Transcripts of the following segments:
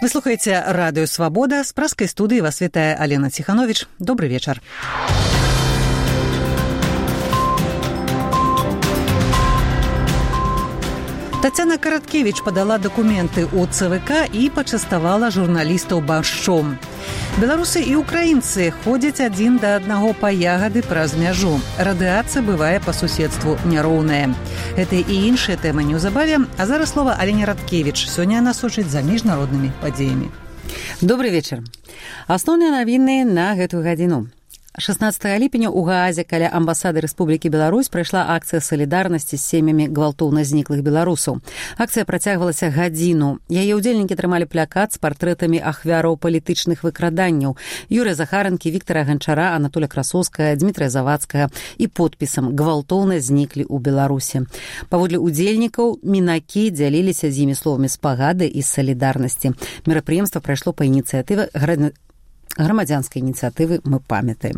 Вы слухаеце радыё «Свабода». З праскай студыі вас вітае Алена Ціхановіч. Добры вечар. Тацяна Караткевіч падала дакументы ў ЦВК і пачаставала журналістаў баршчом. Беларусы і украінцы ходзяць адзін да аднаго па ягады праз мяжу. Радыацыя бывае па суседству няроўная. Гэта і іншыя тэмы неўзабаве, а зараз слова Алене Радкевіч. Сёння яна сочыць за міжнароднымі падзеямі. Добрый вечар. Асноўныя навіны на гэтую гадзіну. 16 ліпеня ў Гаазе каля амбасады Рэспублікі Беларусь прайшла акцыя салідарнасці з сем'ямі гвалтоўна зніклых беларусаў. Акцыя працягвалася гадзіну. Яе ўдзельнікі трымалі плакат з партрэтамі ахвяраў палітычных выкраданняў Юрыя Захаранкі, Віктара Ганчара, Анатоля Красоўскага, Дмітрая Завадскага і подпісам «Гвалтоўна зніклі ў Беларусі». Паводле ўдзельнікаў мінакі дзяліліся з імі словамі спагады і салідарнасці. Мерапрыемства прайшло па ініцыятыве грамадзянскай ініцыятывы «Мы памятаем».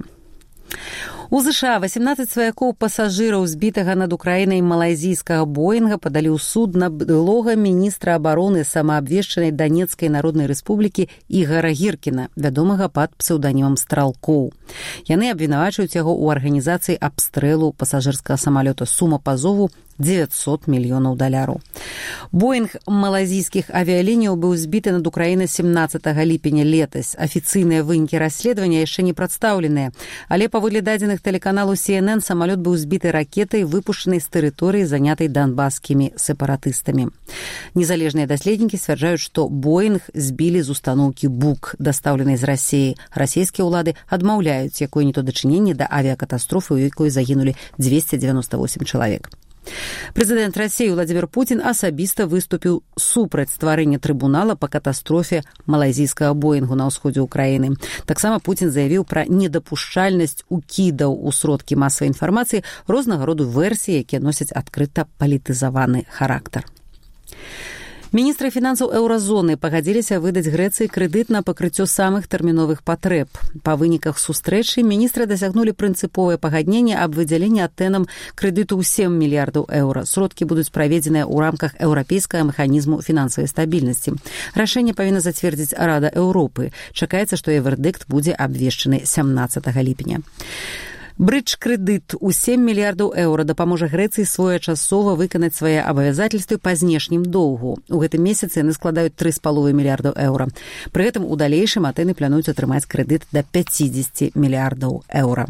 У ЗША 18 сваякоў пасажыраў збітага над Украінай малайзійскага Боінга падалі ў суд на былога міністра абароны самаабвешчанай Данецкай Народнай Рэспублікі Ігара Гіркіна, вядомага пад псеўданімам Стралкоў. Яны абвінавачваюць яго ў арганізацыі абстрэлу пасажырскага самалёта. Сума пазову $900 мільёнаў. Боінг малайзійскіх авіялініяў быў збіты над Украінай 17 ліпеня летась. Афіцыйныя вынікі расследавання яшчэ не прадстаўленыя, але паводле дадзеных тэлеканалу CNN самалёт быў збіты ракетай, выпушчанай з тэрыторыі, занятай донбасскімі сепаратыстамі. Незалежныя даследнікі сцвярджаюць, што Боінг збілі з устаноўкі БУК, дастаўленай з Расіі. Расійскія ўлады адмаўляюць якое-нібы дачыненне да авіякатастрофы, у якой загінулі 298 чалавек. Прэзідэнт Расіі Владзімір Пуцін асабіста выступіў супраць стварэння трыбунала па катастрофе малайзійскага Боінгу на ўсходзе ўкраіны. Таксама Пуцін заявіў пра недапушчальнасць укідаў у сродкі масавай інфармацыі рознага роду версій, якія носяць адкрыта палітызаваны характар. Міністры фінансаў еўразоны пагадзіліся выдаць Грэцыі крэдыт на пакрыццё самых тэрміновых патрэб. Па выніках сустрэчы міністры дасягнулі прынцыповае пагадненне аб выдзяленні Атэнам крэдыту ў 7 мільярдаў еўра. Сродкі будуць праведзеныя ў рамках еўрапейскага механізму фінансавай стабільнасці. Рашэнне павінна зацвердзіць Рада Еўропы. Чакаецца, што яе вердыкт будзе абвешчаны 17 ліпеня. Брыдж-крэдыт у 7 мільярдаў еўра дапаможа Грэцыі своечасова выканаць свае абавязательствы па знешнім доўгу. У гэтым месяцы яны складаюць 3,5 мільярдаў еўра. Пры гэтым у далейшым Атэны плануюць атрымаць крэдыт да 50 мільярдаў еўра.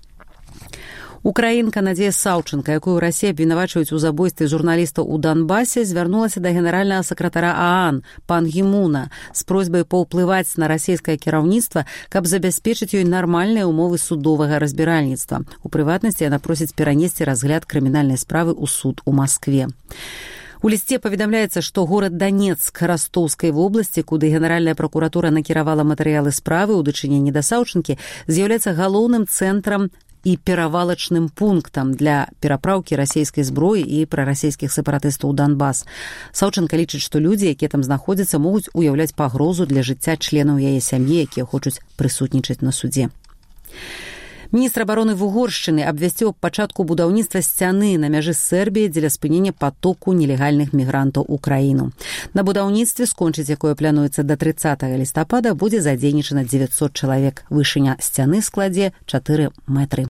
Украінка Надзея Саўчанка, якую Расія абвінавачваюць у забойстве журналістаў у Донбасе, звярнулася да генеральнага сакратара ААН Пан Гі Муна з просьбай паўплываць на расійскае кіраўніцтва, каб забяспечыць ёй нармальныя ўмовы судовага разбіральніцтва. У прыватнасці яна просіць перанесці разгляд крымінальнай справы ў суд у Маскве. У лісце паведамляецца, што горад Данецк Растоўскай вобласці, куды генеральная пракуратура накіравала матэрыялы справы ў дачыненні да Саўчанкі, з'яўляецца галоўным цэнтрам і перавалачным пунктам для перапраўкі расійскай зброі і прарасійскіх сепаратыстаў у Донбас. Саўчанка лічыць, што людзі, якія там знаходзяцца, могуць уяўляць пагрозу для жыцця членаў яе сям'і, якія хочуць прысутнічаць на судзе. Міністр абароны Вугоршчыны абвясціў аб пачатку будаўніцтва сцяны на мяжы з Сербіяй дзеля спынення патоку нелегальных мігрантаў у краіну. На будаўніцтве, скончыць якое плануецца да 30 лістапада, будзе задзейнічана 900 чалавек. Вышыня сцяны складзе 4 метры.